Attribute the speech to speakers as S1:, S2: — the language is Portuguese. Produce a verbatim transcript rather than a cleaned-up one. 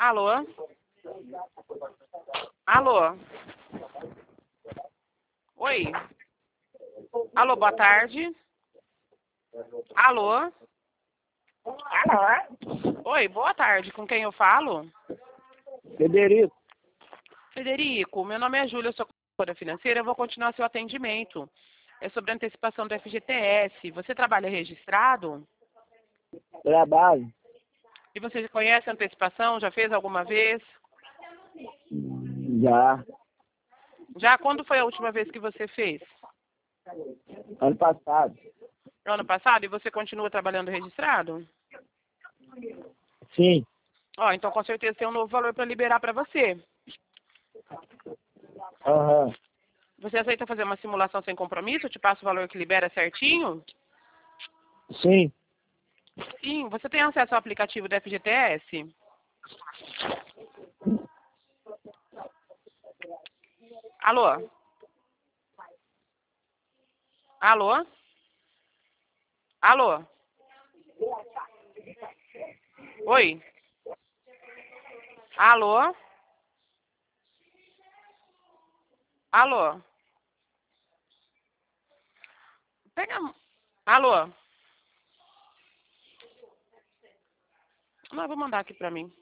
S1: Alô? Alô? Oi? Alô, boa tarde. Alô?
S2: Alô?
S1: Oi, boa tarde. Com quem eu falo?
S2: Federico.
S1: Federico, meu nome é Júlia, eu sou consultora financeira, eu vou continuar seu atendimento. É sobre a antecipação do F G T S. Você trabalha registrado?
S2: Trabalho.
S1: E você conhece a antecipação? Já fez alguma vez?
S2: Já.
S1: Já? Quando foi a última vez que você fez?
S2: Ano passado.
S1: Ano passado? E você continua trabalhando registrado?
S2: Sim.
S1: Ó, então com certeza tem um novo valor para liberar para você.
S2: Aham.
S1: Você aceita fazer uma simulação sem compromisso? Eu te passo o valor que libera certinho?
S2: Sim.
S1: Sim. Você tem acesso ao aplicativo do F G T S? Alô? Alô? Alô? Oi? Alô? Alô? Pega... Alô? Não, eu vou mandar aqui pra mim.